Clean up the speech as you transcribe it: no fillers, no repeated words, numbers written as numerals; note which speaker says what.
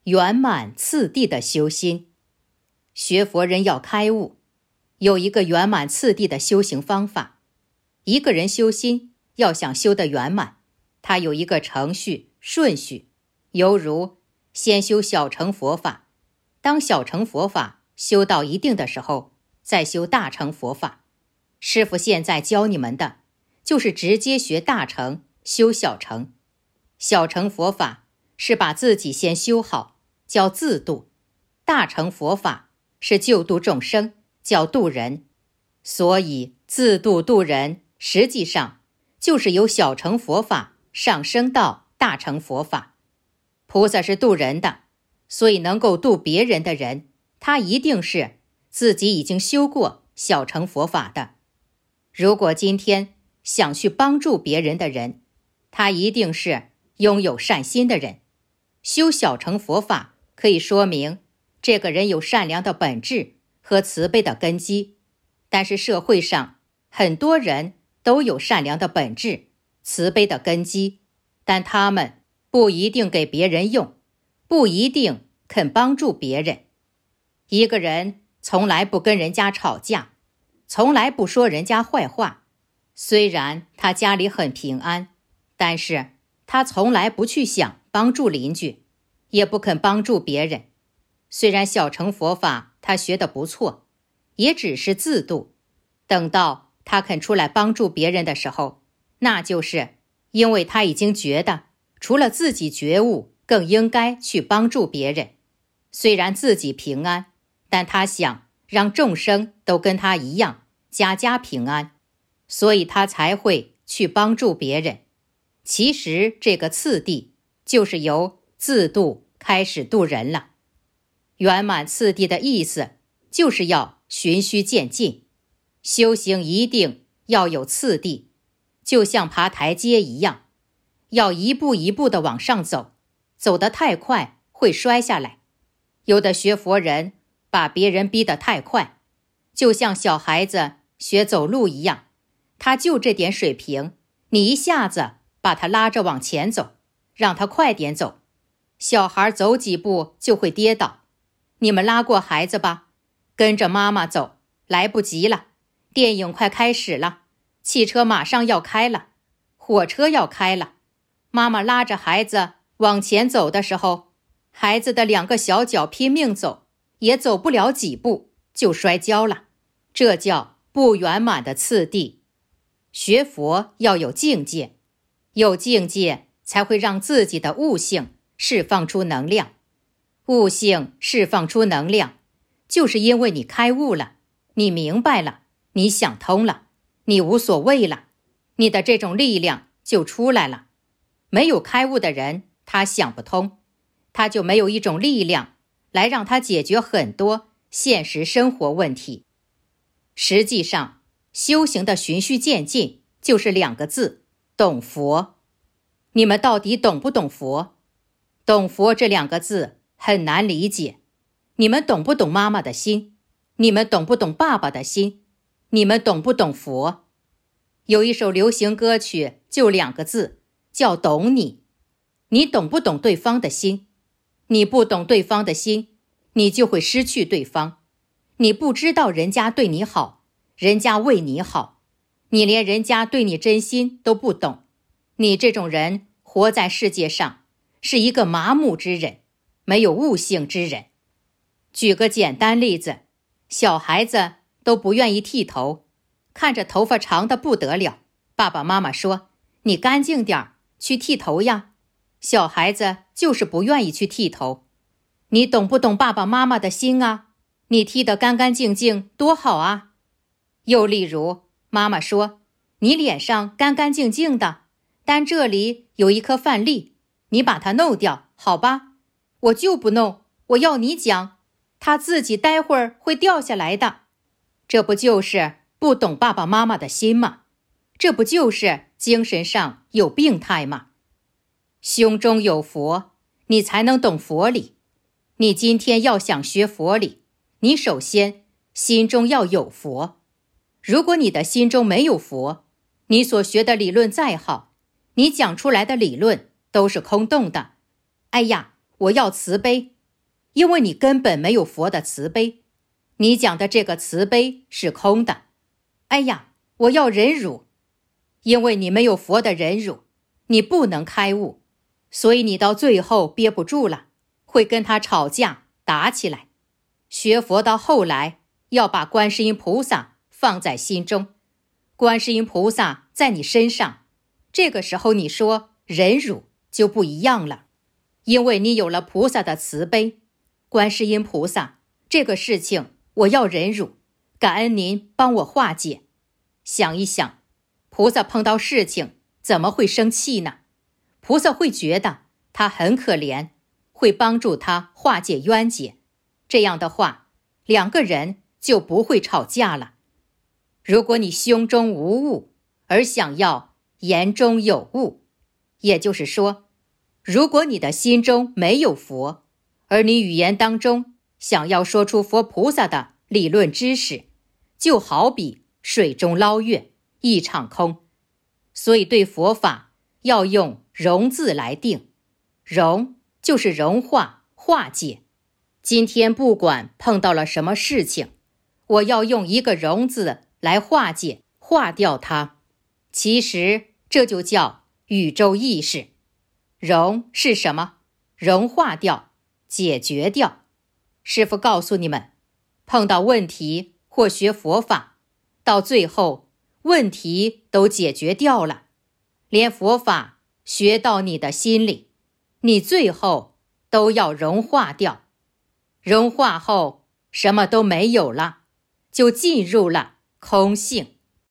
Speaker 1: 圆满次第的修心。学佛人要开悟，有一个圆满次第的修行方法。一个人修心要想修得圆满，他有一个程序顺序，犹如先修小乘佛法，当小乘佛法修到一定的时候，再修大乘佛法。师父现在教你们的就是直接学大乘，修小乘。小乘佛法是把自己先修好，叫自度；大乘佛法是救度众生，叫度人。所以自度度人实际上就是由小乘佛法上升到大乘佛法。菩萨是度人的，所以能够度别人的人，他一定是自己已经修过小乘佛法的。如果今天想去帮助别人的人，他一定是拥有善心的人。修小乘佛法可以说明这个人有善良的本质和慈悲的根基。但是社会上很多人都有善良的本质、慈悲的根基，但他们不一定给别人用，不一定肯帮助别人。一个人从来不跟人家吵架，从来不说人家坏话，虽然他家里很平安，但是他从来不去想帮助邻居，也不肯帮助别人。虽然小乘佛法他学得不错，也只是自度，等到他肯出来帮助别人的时候，那就是因为他已经觉得除了自己觉悟，更应该去帮助别人。虽然自己平安，但他想让众生都跟他一样，家家平安，所以他才会去帮助别人。其实这个次第就是由自度开始度人了。圆满次第的意思就是要循序渐进，修行一定要有次第，就像爬台阶一样，要一步一步地往上走，走得太快会摔下来。有的学佛人把别人逼得太快，就像小孩子学走路一样，他就这点水平，你一下子把他拉着往前走，让他快点走，小孩走几步就会跌倒。你们拉过孩子吧，跟着妈妈走，来不及了，电影快开始了，汽车马上要开了，火车要开了。妈妈拉着孩子往前走的时候，孩子的两个小脚拼命走，也走不了几步就摔跤了。这叫不圆满的次第。学佛要有境界，有境界才会让自己的悟性释放出能量。悟性释放出能量，就是因为你开悟了，你明白了，你想通了，你无所谓了，你的这种力量就出来了。没有开悟的人，他想不通，他就没有一种力量来让他解决很多现实生活问题。实际上，修行的循序渐进就是两个字：懂佛。你们到底懂不懂佛？懂佛这两个字很难理解。你们懂不懂妈妈的心？你们懂不懂爸爸的心？你们懂不懂佛？有一首流行歌曲就两个字，叫懂你。你懂不懂对方的心？你不懂对方的心，你就会失去对方。你不知道人家对你好，人家为你好，你连人家对你真心都不懂。你这种人活在世界上是一个麻木之人，没有悟性之人。举个简单例子，小孩子都不愿意剃头，看着头发长得不得了，爸爸妈妈说，你干净点儿，去剃头呀。小孩子就是不愿意去剃头。你懂不懂爸爸妈妈的心啊？你剃得干干净净多好啊。又例如，妈妈说，你脸上干干净净的，但这里有一颗饭粒，你把它弄掉，好吧？我就不弄，我要你讲，它自己待会儿会掉下来的。这不就是不懂爸爸妈妈的心吗？这不就是精神上有病态吗？胸中有佛，你才能懂佛理。你今天要想学佛理，你首先心中要有佛。如果你的心中没有佛，你所学的理论再好，你讲出来的理论都是空洞的。哎呀，我要慈悲， 因为你根本没有佛的慈悲，你讲的这个慈悲是空的。哎呀，我要忍辱，因为你没有佛的忍辱，你不能开悟，所以你到最后憋不住了，会跟他吵架打起来。学佛到后来要把观世音菩萨放在心中，观世音菩萨在你身上，这个时候你说忍辱就不一样了，因为你有了菩萨的慈悲。观世音菩萨，这个事情我要忍辱，感恩您帮我化解。想一想，菩萨碰到事情怎么会生气呢？菩萨会觉得他很可怜，会帮助他化解冤结。这样的话，两个人就不会吵架了。如果你胸中无物，而想要言中有物，也就是说，如果你的心中没有佛，而你语言当中想要说出佛菩萨的理论知识，就好比水中捞月，一场空。所以对佛法要用融字来定，融就是融化化解。今天不管碰到了什么事情，我要用一个融字来化解化掉它。其实这就叫宇宙意识。融是什么？融化掉，解决掉。师父告诉你们，碰到问题或学佛法，到最后问题都解决掉了，连佛法学到你的心里，你最后都要融化掉。融化后什么都没有了，就进入了空性。